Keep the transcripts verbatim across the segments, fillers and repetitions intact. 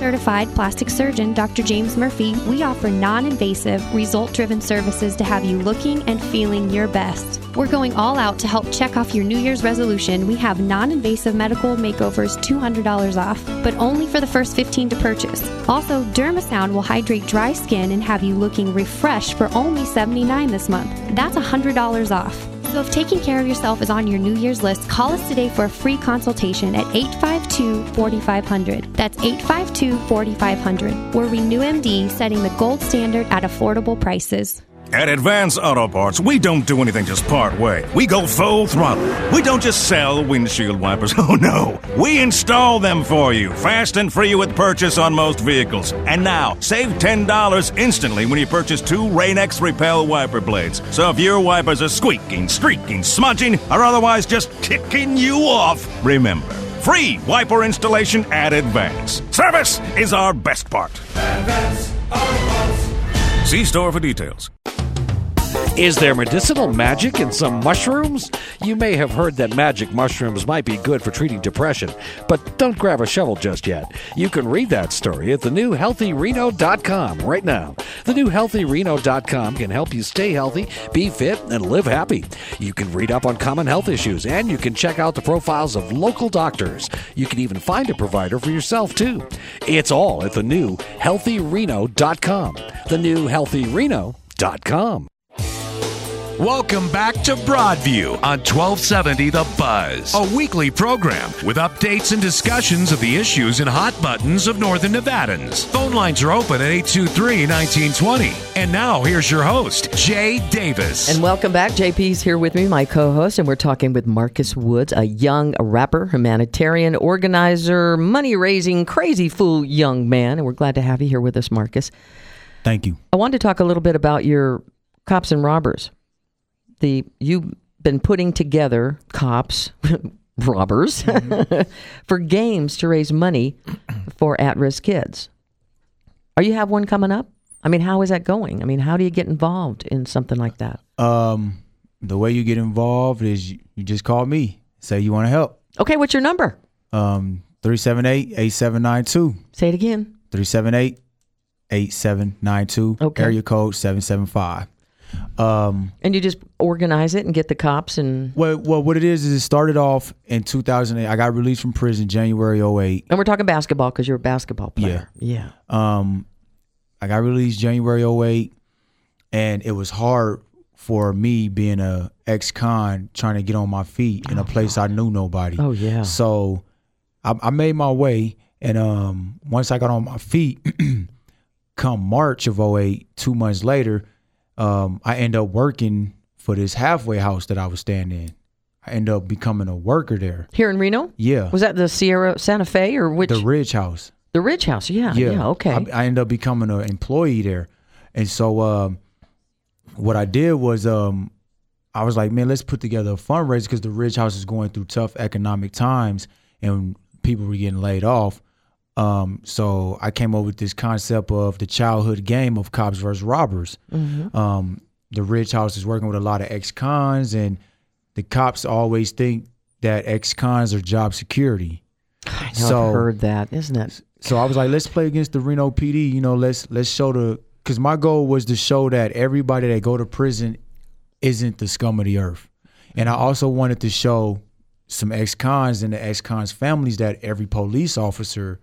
board-certified plastic surgeon, Doctor James Murphy, we offer non-invasive, result-driven services to have you looking and feeling your best. We're going all out to help check off your New Year's resolution. We have non-invasive medical makeovers two hundred dollars off, but only for the first fifteen to purchase. Also, Dermasound will hydrate dry skin and have you looking refreshed for only seventy-nine dollars this month. That's one hundred dollars off. So if taking care of yourself is on your New Year's list, call us today for a free consultation at eight five two, four five zero zero. That's eight five two, four five zero zero. We're Renew M D, setting the gold standard at affordable prices. At Advance Auto Parts, we don't do anything just part way. We go full throttle. We don't just sell windshield wipers. Oh, no. We install them for you, fast and free with purchase on most vehicles. And now, save ten dollars instantly when you purchase two Rain-X Repel wiper blades. So if your wipers are squeaking, streaking, smudging, or otherwise just ticking you off, remember, free wiper installation at Advance. Service is our best part. Advance Auto Parts. See store for details. Is there medicinal magic in some mushrooms? You may have heard that magic mushrooms might be good for treating depression, but don't grab a shovel just yet. You can read that story at the new healthy reno dot com right now. the new healthy reno dot com can help you stay healthy, be fit, and live happy. You can read up on common health issues, and you can check out the profiles of local doctors. You can even find a provider for yourself, too. It's all at the new healthy reno dot com. the new healthy reno dot com. Welcome back to Broadview on twelve seventy The Buzz, a weekly program with updates and discussions of the issues and hot buttons of Northern Nevadans. Phone lines are open at eight two three, one nine two zero. And now here's your host, Jay Davis. And welcome back. J P's here with me, my co-host, and we're talking with Marcus Woods, a young rapper, humanitarian, organizer, money-raising, crazy fool young man. And we're glad to have you here with us, Marcus. Thank you. I wanted to talk a little bit about your Cops and Robbers. The you've been putting together cops, robbers, mm-hmm. for games to raise money for at-risk kids. Are you have one coming up? I mean, how is that going? I mean, how do you get involved in something like that? Um, the way you get involved is you, you just call me, say you want to help. Okay, what's your number? Um, three seven eight, eight seven nine two. Say it again. three seven eight, eight seven nine two. Okay. Area code seven seven five. Um, and you just organize it and get the cops and... Well, well, what it is is it started off in two thousand eight. I got released from prison January oh eight. And we're talking basketball because you're a basketball player. Yeah. Yeah. Um, I got released January oh eight, and it was hard for me being a ex-con trying to get on my feet in a place I knew nobody. Oh, yeah. So I, I made my way, and um, once I got on my feet, come March of oh eight, two months later, Um, I ended up working for this halfway house that I was staying in. I ended up becoming a worker there. Here in Reno? Yeah. Was that the Sierra Santa Fe or which? The Ridge House. The Ridge House, yeah. Yeah, yeah okay. I, I ended up becoming an employee there. And so um, what I did was um, I was like, man, let's put together a fundraiser because the Ridge House is going through tough economic times and people were getting laid off. Um, so I came up with this concept of the childhood game of cops versus robbers. Mm-hmm. Um, the Ridge House is working with a lot of ex-cons, and the cops always think that ex-cons are job security. I know, so, I've heard that, isn't it? So I was like, let's play against the Reno P D. You know, let's let's show the because my goal was to show that everybody that go to prison isn't the scum of the earth, and I also wanted to show some ex-cons and the ex-cons families that every police officer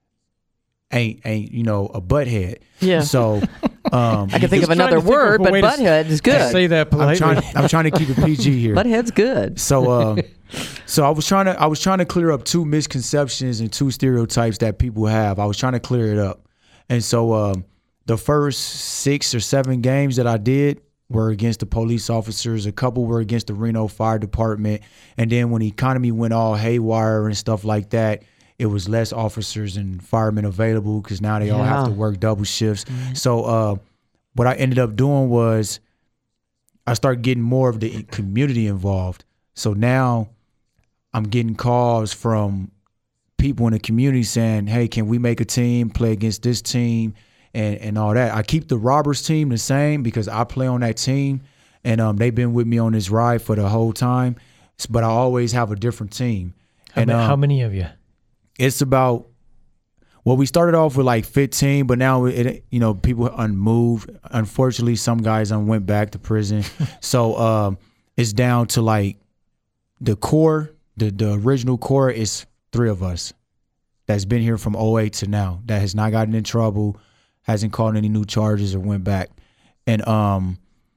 ain't ain't you know a butthead. Yeah. So um, I can think of another word, but butthead is good. Say that politely. I'm trying, I'm trying to keep it P G here. Butthead's good. So uh, so I was trying to I was trying to clear up two misconceptions and two stereotypes that people have. I was trying to clear it up, and so um, the first six or seven games that I did were against the police officers. A couple were against the Reno Fire Department, and then when the economy went all haywire and stuff like that, it was less officers and firemen available because now they yeah. all have to work double shifts. Mm-hmm. So uh, what I ended up doing was I started getting more of the community involved. So now I'm getting calls from people in the community saying, hey, can we make a team, play against this team, and, and all that. I keep the robbers team the same because I play on that team, and um, they've been with me on this ride for the whole time. But I always have a different team. How, and, ma- um, how many of you? It's about, Well, we started off with like fifteen, but now it, you know, people unmoved. Unfortunately, some guys un- went back to prison. so um, it's down to like the core, the, the original core is three of us that's been here from oh eight to now that has not gotten in trouble, hasn't caught any new charges or went back. And um,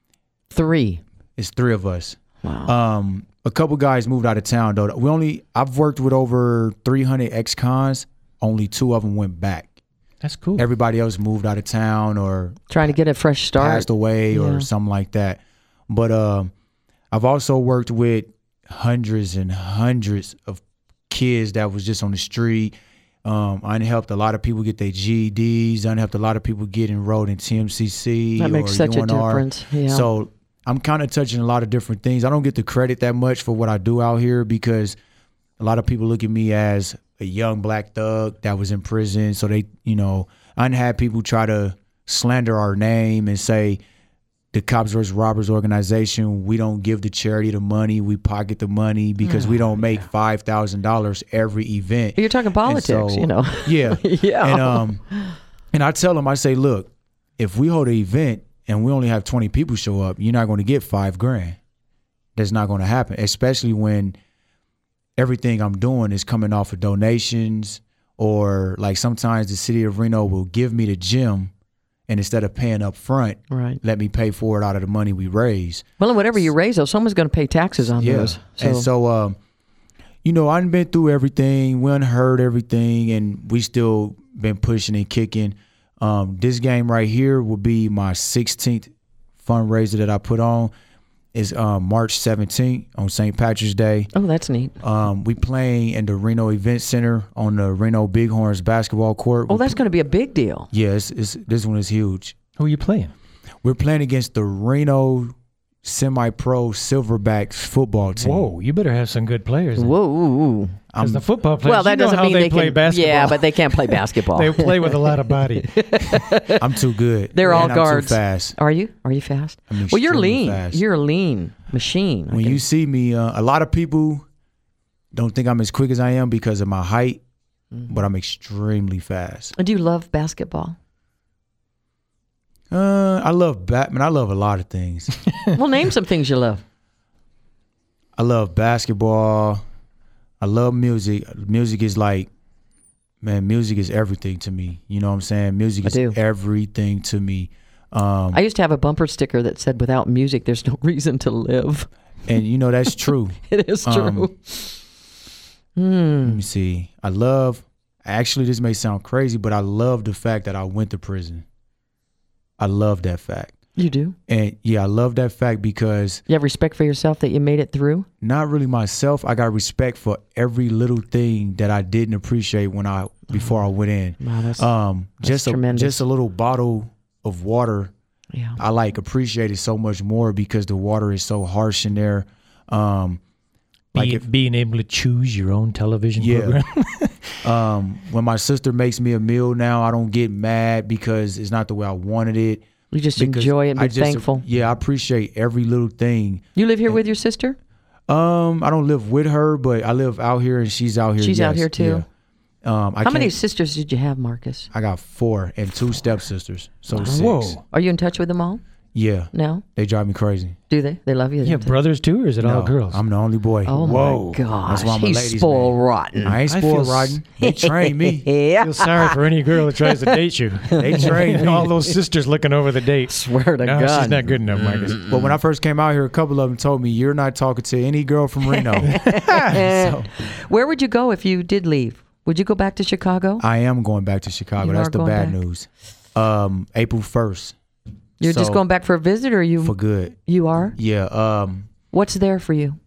Three. it's three of us. Wow. Um, a couple guys moved out of town though. We only I've worked with over three hundred ex-cons. Only two of them went back. That's cool. Everybody else moved out of town or Trying to get a fresh start. passed away Yeah. or something like that. But um, I've also worked with hundreds and hundreds of kids that was just on the street. Um, I helped a lot of people get their G E Ds. I helped a lot of people get enrolled in T M C C That makes or such U a N R. difference. Yeah. So I'm kind of touching a lot of different things. I don't get the credit that much for what I do out here because a lot of people look at me as a young black thug that was in prison. So they, you know, I had people try to slander our name and say the Cops versus Robbers organization, we don't give the charity the money, we pocket the money because we don't make five thousand dollars every event. You're talking politics, And so- you know. Yeah. Yeah. And um and I tell them, I say, look, if we hold an event and we only have twenty people show up, you're not going to get five grand. That's not going to happen, especially when everything I'm doing is coming off of donations, or like sometimes the city of Reno will give me the gym and instead of paying up front, Right. let me pay for it out of the money we raise. Well, and whatever you raise, though, someone's going to pay taxes on Yeah. those. So, And so, um, you know, I've been through everything. We done heard everything, and we still been pushing and kicking. Um, this game right here will be my sixteenth fundraiser that I put on. Is um, March seventeenth on Saint Patrick's Day. oh, that's neat. Um, we playing in the Reno Event Center on the Reno Bighorns basketball court. Oh, that's going to be a big deal. yeah, it's, it's, this one is huge. Who are you playing? We're playing against the Reno semi-pro Silverbacks football team. Whoa, you better have some good players. Whoa. Because the football players, Well, that you know doesn't how mean they, they, play can. basketball. Yeah, but they can't play basketball. They play with a lot of body. I'm too good. They're all And I'm guards. too fast. Are you? Are you fast? I'm Well, you're extremely lean. fast. You're a lean machine. I When can- you see me, uh, a lot of people don't think I'm as quick as I am because of my height, Mm-hmm. but I'm extremely fast. Do you love basketball? Uh, I love Batman. I love a lot of things. Well, name some things you love. I love basketball. I love music. Music is like, man, music is everything to me. You know what I'm saying? Music I is do. everything to me. Um, I used to have a bumper sticker that said, "Without music, there's no reason to live." and you know that's true. It is true. Um, Let me see. I love, actually, this may sound crazy, but I love the fact that I went to prison. I love that fact. You do? And yeah, I love that fact because You have respect for yourself that you made it through? not really myself, I got respect for every little thing that I didn't appreciate when I, before I went in. Wow, that's, Um, that's just a, tremendous. just a little bottle of water. yeah. I like appreciate it so much more because the water is so harsh in there. Um, like Be, if, being able to choose your own television Yeah. program. um, when my sister makes me a meal now, I don't get mad because it's not the way I wanted it. You just Because enjoy it and I be just- thankful. Yeah, I appreciate every little thing. You live here with your sister? Um, I don't live with her, but I live out here and she's out here. She's out yes, here too? Yeah. Um, I How many can't- sisters did you have, Marcus? I got four and two stepsisters, so six. Whoa. Are you in touch with them all? Yeah, No? they drive me crazy. Do they? They love you? You have brothers too, or is it all No, girls? I'm the only boy. Oh, Whoa. my gosh. That's why I'm a He's ladies' spoiled man. rotten. I ain't I spoiled feel s- rotten. They trained me. yeah. feel sorry for any girl that tries to date you. They trained me. All those sisters looking over the date. Swear to No, God. she's not good enough, Marcus. But when I first came out here, a couple of them told me, "You're not talking to any girl from Reno." So, Where would you go if you did leave? Would you go back to Chicago? I am going back to Chicago. You That's are the going bad back. news. Um, April first. You're just So, going back for a visit, or you for good. you are? Yeah. Um. What's there for you?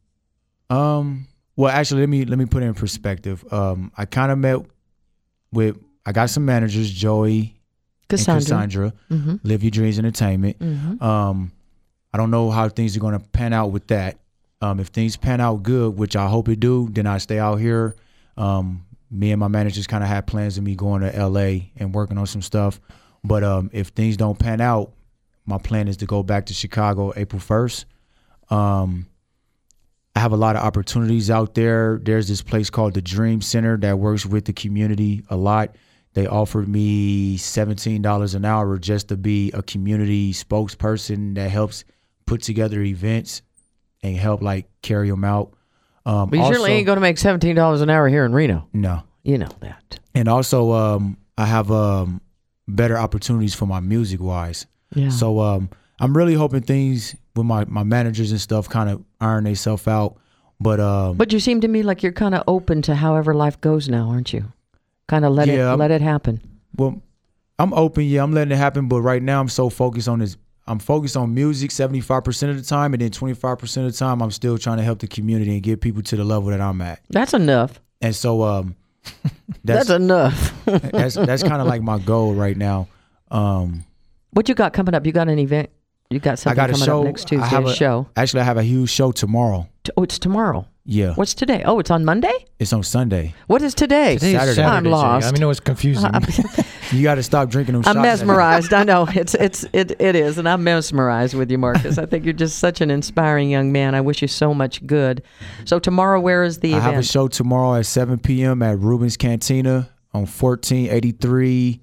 Um. Well, actually, let me let me put it in perspective. Um. I kind of met with. I got some managers, Joey Cassandra. and Cassandra, Mm-hmm. Live Your Dreams Entertainment. Mm-hmm. Um. I don't know how things are going to pan out with that. Um. If things pan out good, which I hope it do, then I stay out here. Um. Me and my managers kind of had plans of me going to L A and working on some stuff. But um, if things don't pan out, my plan is to go back to Chicago April first. Um, I have a lot of opportunities out there. There's this place called the Dream Center that works with the community a lot. they offered me seventeen dollars an hour just to be a community spokesperson that helps put together events and help like carry them out. Um, But you also, certainly ain't going to make seventeen dollars an hour here in Reno. no. You know that. And also, um, I have um, better opportunities for my music wise. Yeah. So um, I'm really hoping things with my, my managers and stuff kind of iron themselves out. But um, But you seem to me like you're kind of open to however life goes now, aren't you? Kind of let Yeah, it I'm- let it happen. well, I'm open. Yeah, I'm letting it happen. But right now, I'm so focused on this. I'm focused on music seventy-five percent of the time, and then twenty-five percent of the time, I'm still trying to help the community and get people to the level that I'm at. That's enough. And so um, That's, that's enough. that's that's kind of like my goal right now. Um, What you got coming up? You got an event? You got I something got a coming show. up next I Tuesday? have A a show. Actually, I have a huge show tomorrow. T- Oh, it's tomorrow. Yeah, What's today? Oh, it's on Monday? it's on Sunday. What is today? Today's Saturday. Saturday. I'm Jay. lost. I mean, it was confusing. You got to stop drinking them I'm shots. mesmerized. I know it's it's it it is, and I'm mesmerized with you, Marcus. I think you're just such an inspiring young man. I wish you so much good. So tomorrow, where is the I event? have a show tomorrow at seven p.m. at Ruben's Cantina on fourteen eighty-three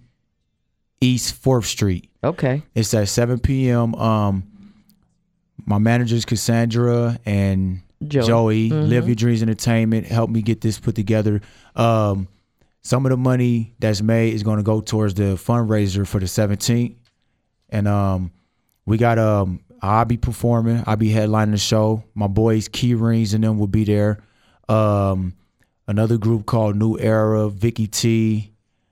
East fourth Street. Okay. It's at seven p.m. Um, my managers Cassandra and Joey. Joey, Mhm. Live Your Dreams Entertainment, helped me get this put together. Um, some of the money that's made is going to go towards the fundraiser for the seventeenth. And um, we got, um, I'll be performing. I'll be headlining the show. My boys, Key Rings and them will be there. Um, another group called New Era, Vicky T,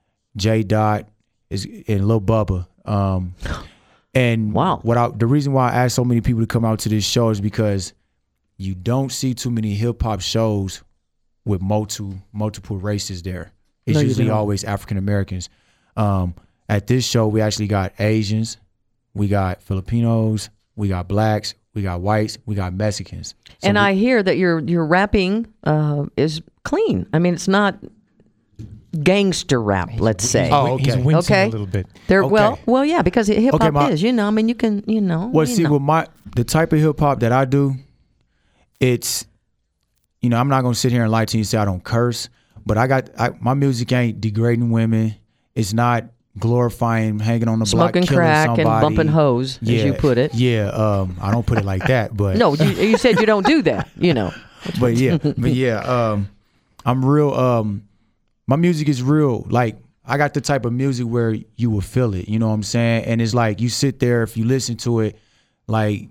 J Dot, is and Lil Bubba. Um, and Wow. what I, the reason why I asked so many people to come out to this show is because you don't see too many hip hop shows with multiple multiple races there. It's No, you usually don't. always African Americans. Um, at this show, we actually got Asians, we got Filipinos, we got blacks, we got whites, we got Mexicans. So And we- I hear that your your rapping uh, is clean. I mean, it's not gangster rap. Let's say. Oh, He's okay. wincing Okay. a little bit. They're Okay. well, well, yeah, because hip hop Okay, my- is. You know, I mean, you can, you know. Well, you see, know. with my the type of hip hop that I do, it's, you know, I'm not gonna sit here and lie to you and say I don't curse, but I got I, my music ain't degrading women. It's not glorifying hanging on the Smoking block, killing crack somebody, and bumping hoes, as yeah, you put it. Yeah, um, I don't put it like that, but No, you, you said you don't do that. You know. but yeah, but yeah, um, I'm real. Um, my music is real. Like I got the type of music where you will feel it. You know what I'm saying? And it's like you sit there if you listen to it, like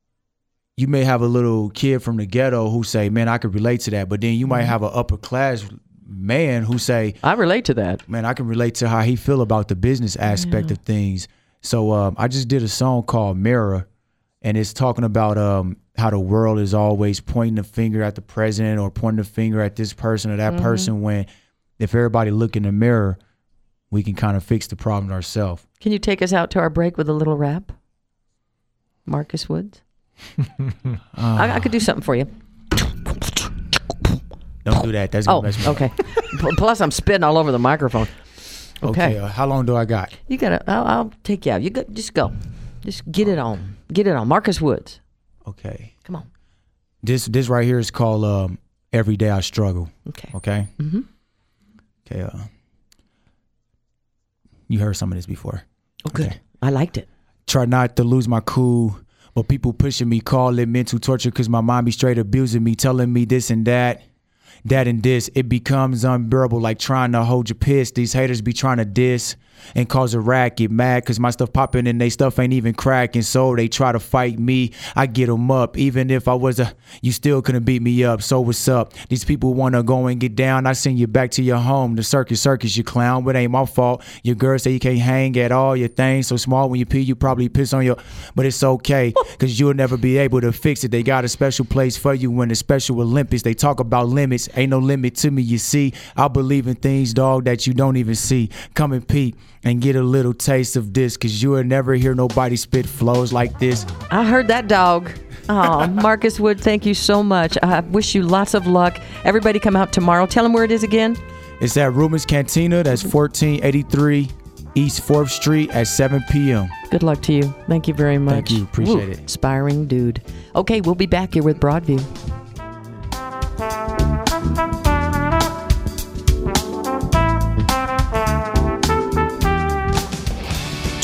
you may have a little kid from the ghetto who say, "Man, I could relate to that," but then you might have an upper class man who say, I relate to that. "Man, I can relate to how he feel about the business aspect of things." So um, I just did a song called Mirror, and it's talking about um, how the world is always pointing the finger at the president or pointing the finger at this person or that Mm-hmm. person, when if everybody look in the mirror, we can kind of fix the problem ourselves. Can you take us out to our break with a little rap, Marcus Woods? I, I could do something for you. Don't do that. That's gonna Oh, mess me up. okay. P- Plus, I'm spitting all over the microphone. Okay. Okay. uh, how long do I got? You gotta. I'll, I'll take you out. You go. Just go. Just get it on. Get it on. Marcus Woods. Okay. Come on. This this right here is called um, Every Day I Struggle. Okay. Okay. Mhm. Okay. Uh, you heard some of this before. Oh, good. Okay. I liked it. Try not to lose my cool, but people pushing me, call it mental torture because my mom be straight abusing me, telling me this and that, that and this. It becomes unbearable, like trying to hold your piss. These haters be trying to diss and cause a racket, mad because my stuff popping and they stuff ain't even cracking, so they try to fight me. I get them up, even if I was a, you still couldn't beat me up. So what's up? These people want to go and get down. I send you back to your home, the circus, circus, you clown, but ain't my fault. Your girl say you can't hang at all. Your thing so small when you pee, you probably piss on your, but it's okay because you'll never be able to fix it. They got a special place for you in the Special Olympics. They talk about limits, ain't no limit to me, you see. I believe in things, dog, that you don't even see. Come and peek and get a little taste of this, because you will never hear nobody spit flows like this. I heard that, dog. Oh, Marcus Wood, thank you so much. I wish you lots of luck. Everybody come out tomorrow. Tell them where it is again. It's at Ruben's Cantina. That's fourteen eighty-three East fourth Street at seven p.m. Good luck to you. Thank you very much. Thank you. Appreciate it. Inspiring dude. Okay, we'll be back here with Broadview.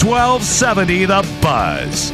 twelve seventy The Buzz.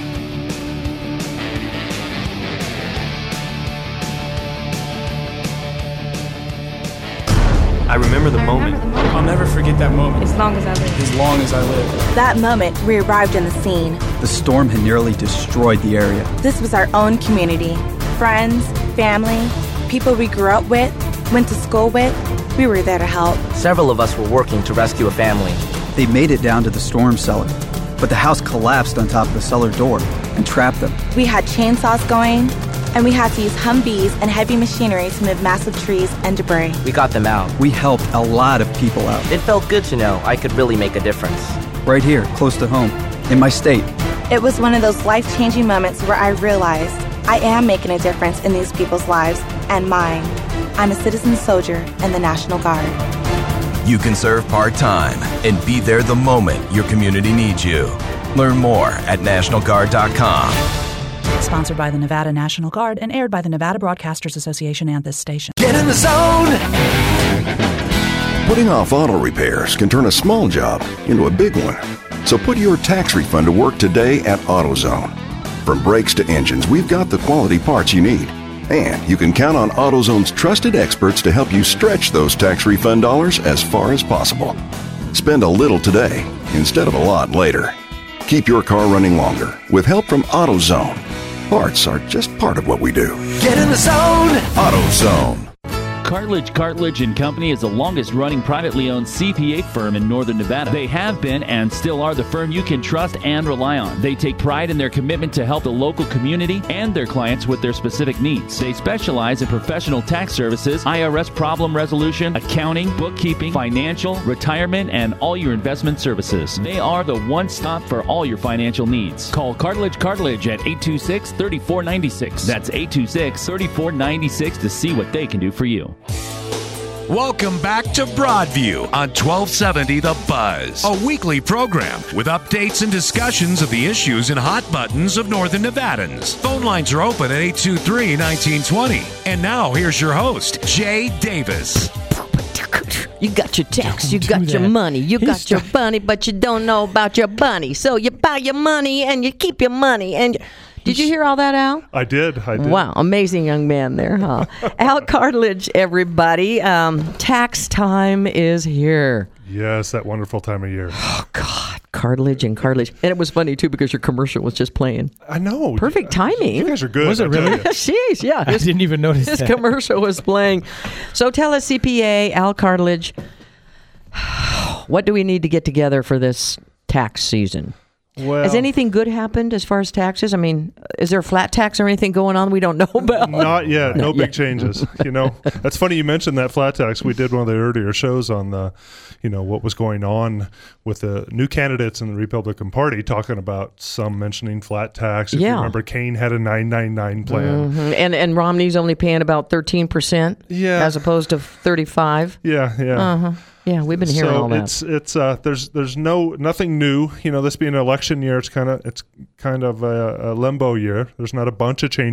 I remember the moment. I'll never forget that moment. As long as I live. As long as I live. That moment, we arrived on the scene. The storm had nearly destroyed the area. This was our own community. Friends, family, people we grew up with, went to school with. We were there to help. Several of us were working to rescue a family. They made it down to the storm cellar, but the house collapsed on top of the cellar door and trapped them. We had chainsaws going, and we had to use Humvees and heavy machinery to move massive trees and debris. We got them out. We helped a lot of people out. It felt good to know I could really make a difference. Right here, close to home, in my state. It was one of those life-changing moments where I realized I am making a difference in these people's lives and mine. I'm a citizen soldier in the National Guard. You can serve part-time and be there the moment your community needs you. Learn more at national guard dot com. Sponsored by the Nevada National Guard and aired by the Nevada Broadcasters Association and this station. Get in the zone! Putting off auto repairs can turn a small job into a big one. So put your tax refund to work today at AutoZone. From brakes to engines, we've got the quality parts you need. And you can count on AutoZone's trusted experts to help you stretch those tax refund dollars as far as possible. Spend a little today instead of a lot later. Keep your car running longer with help from AutoZone. Parts are just part of what we do. Get in the zone! AutoZone. Cartledge, Cartledge and Company is the longest-running privately owned C P A firm in Northern Nevada. They have been and still are the firm you can trust and rely on. They take pride in their commitment to help the local community and their clients with their specific needs. They specialize in professional tax services, I R S problem resolution, accounting, bookkeeping, financial, retirement, and all your investment services. They are the one-stop for all your financial needs. Call Cartledge Cartledge at eight two six, three four nine six. That's eight two six, three four nine six to see what they can do for you. Welcome back to Broadview on twelve seventy The Buzz, a weekly program with updates and discussions of the issues and hot buttons of Northern Nevadans. Phone lines are open at eight two three, one nine two zero. And now here's your host, Jay Davis. You got your tax, you got that. your money, you He's got your bunny, but you don't know about your bunny. So you buy your money and you keep your money. And did you hear all that, Al? I did. I did. Wow, amazing young man there, huh? Al Cartledge, everybody. Um, tax time is here. Yes, that wonderful time of year. Oh, God, Cartledge and Cartledge. And it was funny, too, because your commercial was just playing. I know. Perfect timing. You guys are good. Was it really? Jeez, yeah. I His, didn't even notice his that. commercial was playing. So tell us, C P A, Al Cartledge, what do we need to get together for this tax season? Well, Has anything good happened as far as taxes? I mean, is there a flat tax or anything going on we don't know about? Not yet. No Not big yet. changes. You know, that's funny you mentioned that flat tax. We did one of the earlier shows on the, you know, what was going on with the new candidates in the Republican Party, talking about some mentioning flat tax. If Yeah. you remember, Kane had a nine ninety-nine plan. Mhm. And and Romney's only paying about thirteen percent Yeah. as opposed to thirty-five. Yeah, yeah. Uh-huh. Yeah, we've been hearing so all that. it's it's uh there's there's no nothing new. You know, this being an election year, it's kind of it's kind of a, a limbo year. There's not a bunch of changes